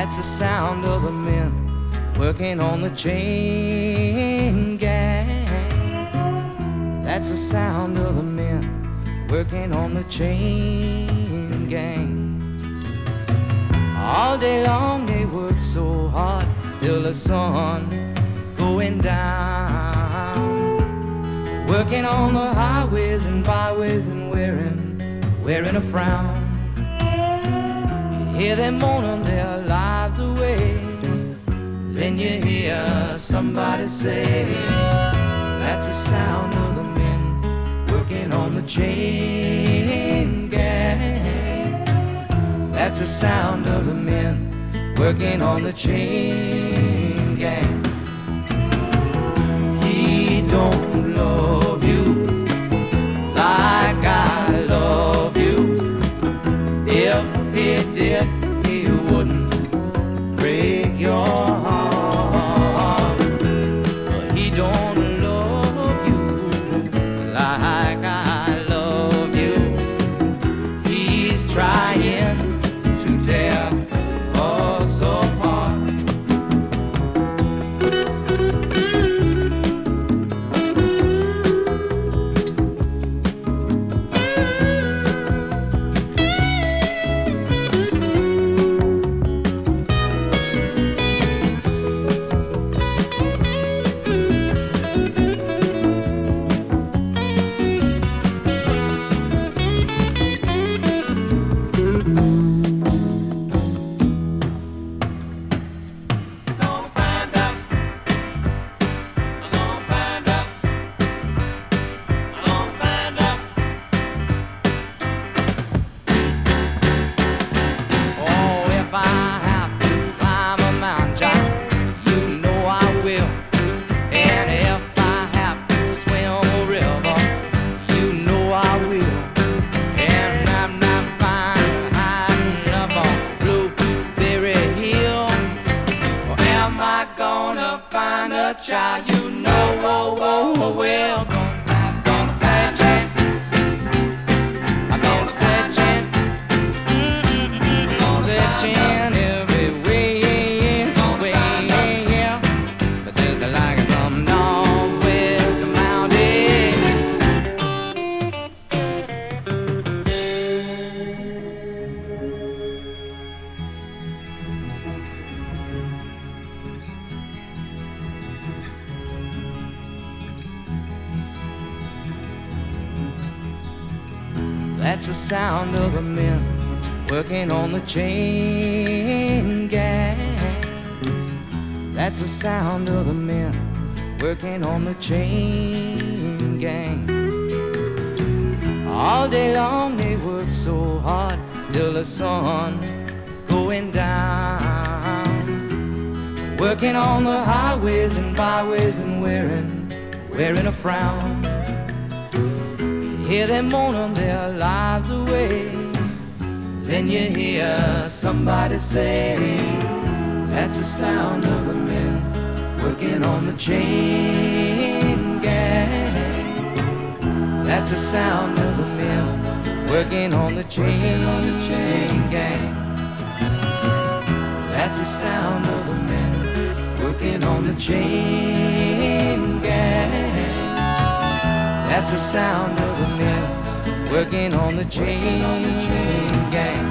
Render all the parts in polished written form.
That's the sound of the men working on the chain gang. That's the sound of the men working on the chain gang. All day long they work so hard till the sun is going down, working on the highways and byways and wearing a frown. You hear them moaning their lives away, then you hear somebody say, that's the sound of the men working on the chain gang. That's the sound of the men working on the chain gang. He don't love you like I love you. If he did, he wouldn't break your heart. But he don't love you like I love you. He's trying to tear us apart. Child, you know, oh, oh, oh, well, gonna searching, I'm gonna searching, searching every way, yeah, but just like some north with the mountain. That's the sound of the men working on the chain gang. That's the sound of the men working on the chain gang. All day long they work so hard till the sun is going down, working on the highways and byways and wearing a frown. Hear them moaning their lives away, then you hear somebody say, that's the sound of the men working on the chain gang. That's the sound of the men working on the chain gang. That's the sound of the men working on the chain gang. That's the sound of the men working on the chain gang.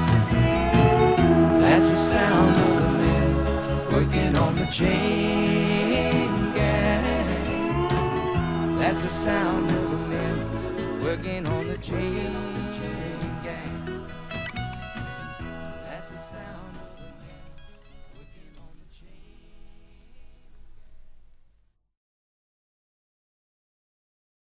That's the sound of the men working on the chain gang. That's the sound of the men working on the chain gang. That's the sound.